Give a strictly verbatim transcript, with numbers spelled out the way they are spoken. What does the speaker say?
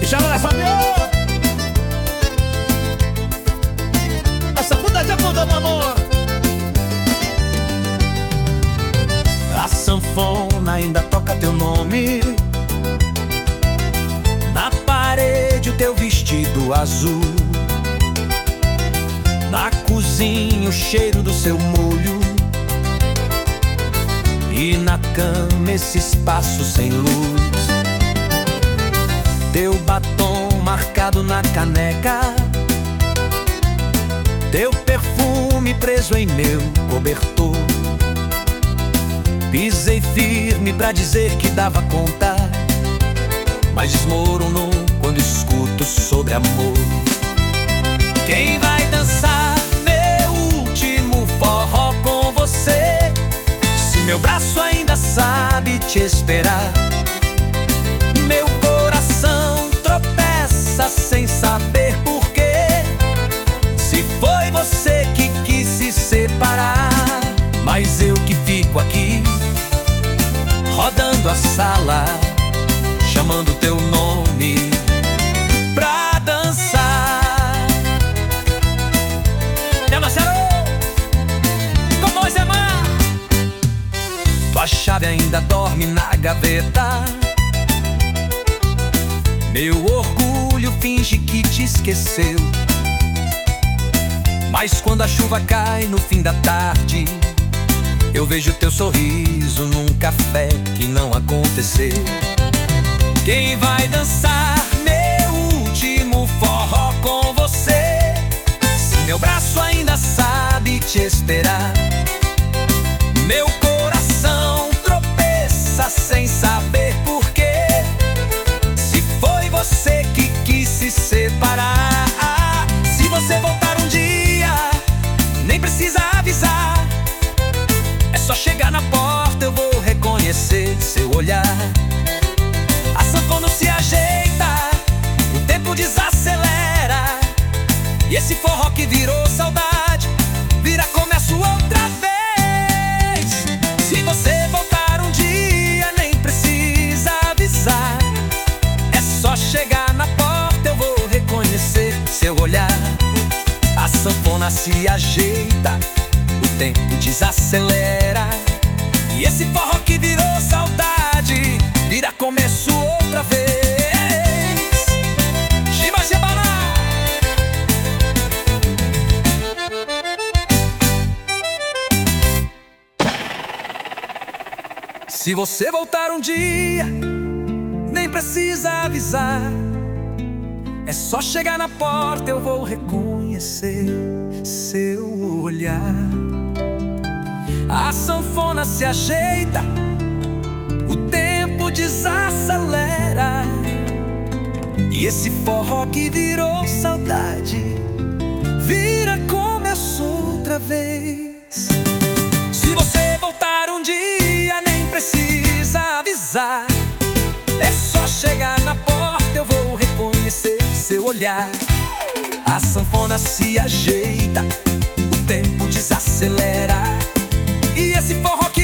chama na Fabio. Essa puta de bunda, meu amor. A sanfona ainda toca teu nome. Na parede o teu vestido azul. Na cozinha o cheiro do seu molho. E na cama esse espaço sem luz. Teu batom marcado na caneca. Teu perfume preso em meu cobertor. Pisei firme pra dizer que dava conta, mas desmoronou quando escuto sobre amor. Quem vai dançar meu último forró com você? Se meu braço ainda sabe te esperar. Meu coração tropeça sem saber porquê. Se foi você que quis se separar, mas eu que fico aqui, rodando a sala, chamando teu nome pra dançar. É Marcelo, como é, Mar? Tua chave ainda dorme na gaveta. Meu orgulho finge que te esqueceu. Mas quando a chuva cai no fim da tarde, eu vejo teu sorriso num café que não aconteceu. Quem vai dançar meu último forró com você? Se meu braço ainda sabe te esperar. Meu coração tropeça sem saber porquê. Se foi você que quis se separar. Se você voltar um dia, nem precisa avisar. É só chegar na porta, eu vou reconhecer seu olhar. A sanfona se ajeita, o tempo desacelera. E esse forró que virou saudade, vira começo outra vez. Se você voltar um dia, nem precisa avisar. É só chegar na porta, eu vou reconhecer seu olhar. A sanfona se ajeita, o tempo desacelera. E esse forró que virou saudade, vira começo outra vez. Shiba Shibana. Se você voltar um dia, nem precisa avisar. É só chegar na porta, eu vou reconhecer seu olhar. A sanfona se ajeita, o tempo desacelera. E esse forró que virou saudade, vira começo outra vez. Se você voltar um dia, nem precisa avisar. É só chegar na porta, eu vou reconhecer seu olhar. A sanfona se ajeita, o tempo desacelera. E esse forró